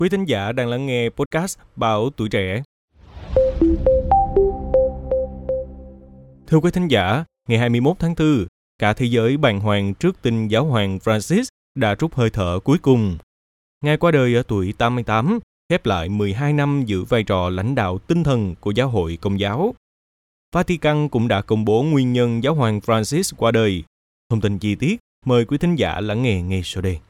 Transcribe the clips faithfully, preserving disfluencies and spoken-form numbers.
Quý thính giả đang lắng nghe podcast Báo Tuổi Trẻ. Thưa quý thính giả, ngày hai mươi mốt tháng tư, cả thế giới bàng hoàng trước tin giáo hoàng Francis đã trút hơi thở cuối cùng. Ngài qua đời ở tuổi tám mươi tám, khép lại mười hai năm giữ vai trò lãnh đạo tinh thần của giáo hội Công giáo. Vatican cũng đã công bố nguyên nhân giáo hoàng Francis qua đời. Thông tin chi tiết, mời quý thính giả lắng nghe ngay sau đây.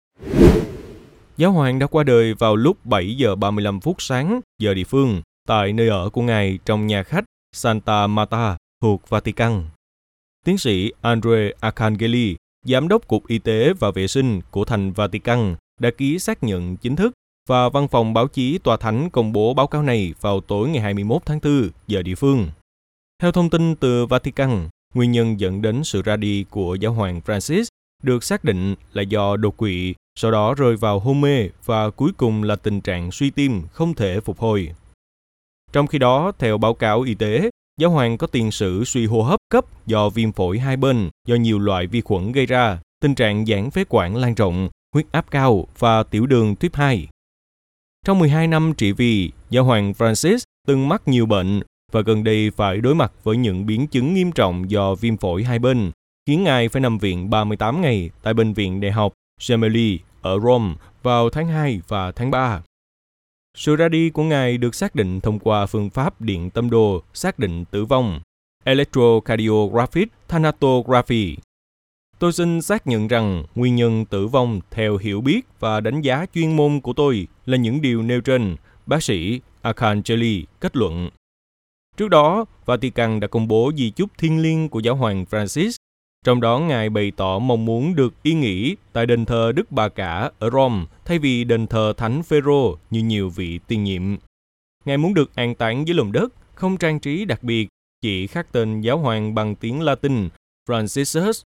Giáo hoàng đã qua đời vào lúc bảy giờ ba mươi lăm phút sáng giờ địa phương tại nơi ở của ngài trong nhà khách Santa Marta thuộc Vatican. Tiến sĩ Andre Arcangeli, giám đốc Cục Y tế và Vệ sinh của thành Vatican, đã ký xác nhận chính thức và văn phòng báo chí Tòa Thánh công bố báo cáo này vào tối ngày hai mươi mốt tháng tư giờ địa phương. Theo thông tin từ Vatican, nguyên nhân dẫn đến sự ra đi của giáo hoàng Francis được xác định là do đột quỵ, sau đó rơi vào hôn mê và cuối cùng là tình trạng suy tim không thể phục hồi. Trong khi đó, theo báo cáo y tế, giáo hoàng có tiền sử suy hô hấp cấp do viêm phổi hai bên do nhiều loại vi khuẩn gây ra, tình trạng giãn phế quản lan rộng, huyết áp cao và tiểu đường tuyếp hai. Trong mười hai năm trị vì, giáo hoàng Francis từng mắc nhiều bệnh và gần đây phải đối mặt với những biến chứng nghiêm trọng do viêm phổi hai bên, khiến ngài phải nằm viện ba mươi tám ngày tại Bệnh viện Đại học Gemelli ở Rome vào tháng hai và tháng ba. Sự ra đi của ngài được xác định thông qua phương pháp điện tâm đồ xác định tử vong, Electrocardiographic Thanatography. Tôi xin xác nhận rằng nguyên nhân tử vong theo hiểu biết và đánh giá chuyên môn của tôi là những điều nêu trên, bác sĩ Arcangeli kết luận. Trước đó, Vatican đã công bố di chúc thiêng liêng của giáo hoàng Francis, trong đó ngài bày tỏ mong muốn được yên nghỉ tại đền thờ Đức Bà Cả ở Rome thay vì đền thờ Thánh Phêrô như nhiều vị tiền nhiệm. Ngài muốn được an táng dưới lòng đất, không trang trí đặc biệt, chỉ khắc tên giáo hoàng bằng tiếng Latin, Franciscus.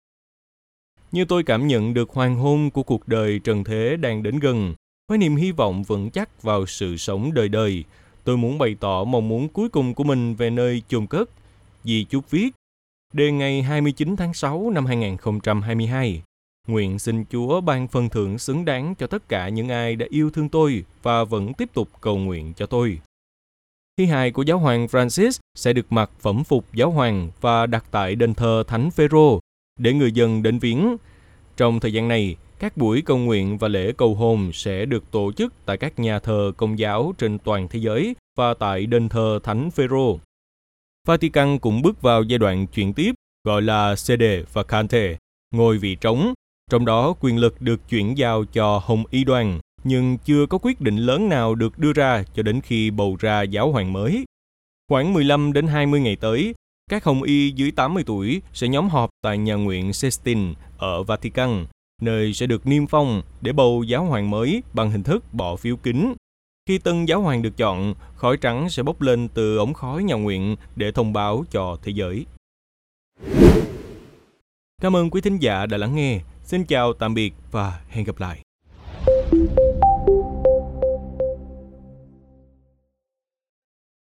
Như tôi cảm nhận được hoàng hôn của cuộc đời trần thế đang đến gần, với niềm hy vọng vững chắc vào sự sống đời đời, tôi muốn bày tỏ mong muốn cuối cùng của mình về nơi chôn cất. Di chúc viết: Đề ngày hai mươi chín tháng sáu năm hai nghìn không trăm hai mươi hai, nguyện xin Chúa ban phần thưởng xứng đáng cho tất cả những ai đã yêu thương tôi và vẫn tiếp tục cầu nguyện cho tôi. Thi hài của giáo hoàng Francis sẽ được mặc phẩm phục giáo hoàng và đặt tại đền thờ Thánh Phêrô để người dân đến viếng. Trong thời gian này, các buổi cầu nguyện và lễ cầu hôn sẽ được tổ chức tại các nhà thờ Công giáo trên toàn thế giới và tại đền thờ Thánh Phêrô. Vatican cũng bước vào giai đoạn chuyển tiếp gọi là sede vacante, ngôi vị trống, trong đó quyền lực được chuyển giao cho Hồng Y đoàn, nhưng chưa có quyết định lớn nào được đưa ra cho đến khi bầu ra giáo hoàng mới. Khoảng mười lăm đến hai mươi ngày tới, các Hồng Y dưới tám mươi tuổi sẽ nhóm họp tại nhà nguyện Sistine ở Vatican, nơi sẽ được niêm phong để bầu giáo hoàng mới bằng hình thức bỏ phiếu kín. Khi tân giáo hoàng được chọn, khói trắng sẽ bốc lên từ ống khói nhà nguyện để thông báo cho thế giới. Cảm ơn quý thính giả đã lắng nghe. Xin chào tạm biệt và hẹn gặp lại.